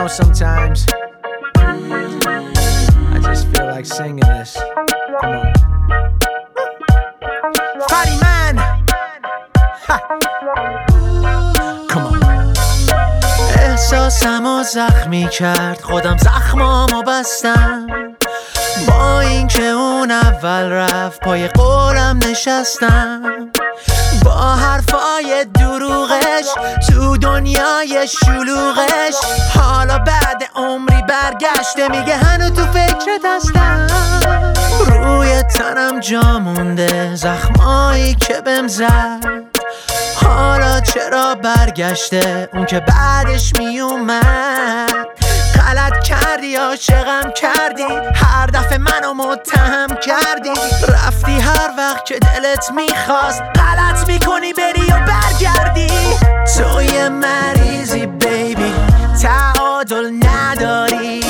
sometimes I just feel like singing this. Come on. Fatty man. Ha. Come on. احساسمو زخمی کرد، خودم زخمامو بستم. با این که اون اول رفت پای قولم نشستم. با حرفای دروغش تو دنیای شلوغش، حالا بعد عمری برگشته میگه هنو تو فکرت هستم. روی تنم جا مونده زخمایی که بهم زد، حالا چرا برگشته اون که بعدش میومد. غلط کردی عاشقم کردی، هر دفعه منو متهم کردی. رفتی هر وقت که دلت میخواست، غلط میکنی بری و برگردی. تو یه مریضی بیبی، تعادل نداری.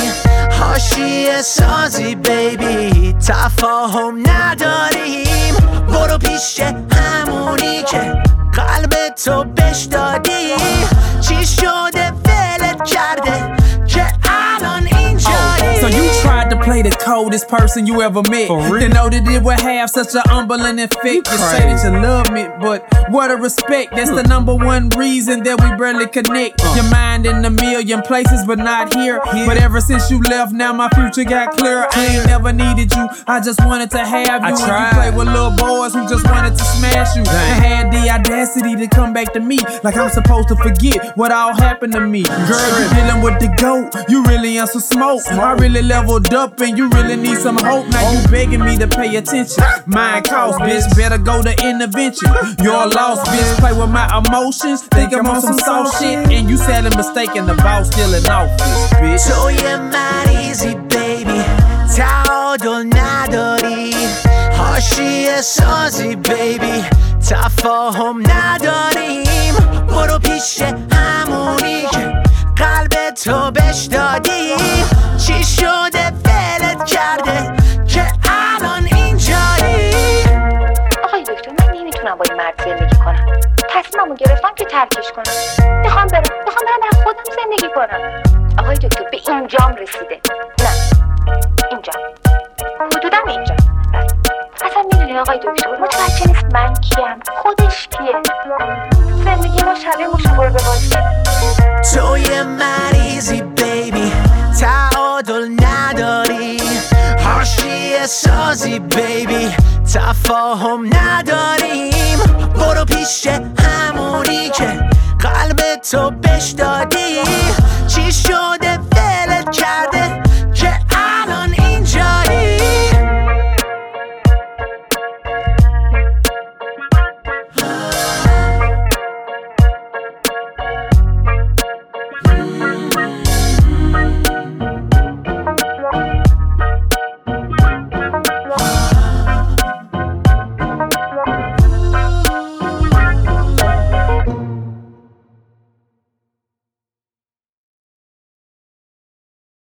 حاشیه سازی بیبی، تفاهم نداریم. برو پیش همونی که قلب تو بش دادی. چی شده ولت کرده که الان اینجایی؟ So you tried to play the coldest person you ever met, to know that it would have such an humbling effect. You say that you love me, but what a respect. That's the number one reason that we barely connect. Your mind in a million places but not here. But ever since you left, now my future got clear. I ain't never needed you, I just wanted to have you. And you play with little boys who just wanted to smash you. I had the audacity to come back to me like I'm supposed to forget what all happened to me. Girl, you dealing with the GOAT, you really on some smoke. I really leveled up and you really need some hope. Now you begging me to pay attention. Mine cost, bitch, better go to intervention. You're lost, bitch, play with my emotions. Think I'm on some soft shit, and you sadly mistaken the boss still in office, bitch. تو یه مریضی بیبی، تعادل نداری. حاشیه سازی بیبی، تفاهم نداریم. برو پیش همونی که قلب تو بش دادی. چی شده ولت کرده که الان اینجایی؟ آقای دکتر، من نمیتونم با این مرد زندگی کنم. تصمیممو گرفتم که ترکش کنم. میخوام برم برای خودم زندگی کنم. آقای دکتر، به اینجام رسیده. نه، اینجا حدوداً اینجا. اصلا میدونی آقای دکتر، متوجه نیست من کیم، خودش کیه. زندگی ما شبیه مشاوره به بازی. تو یه مریضی بیبی، تعادل نداری. حاشیه سازی بیبی، تفاهم نداریم. برو پیش همونی که قلب تو بش دادی. چی شد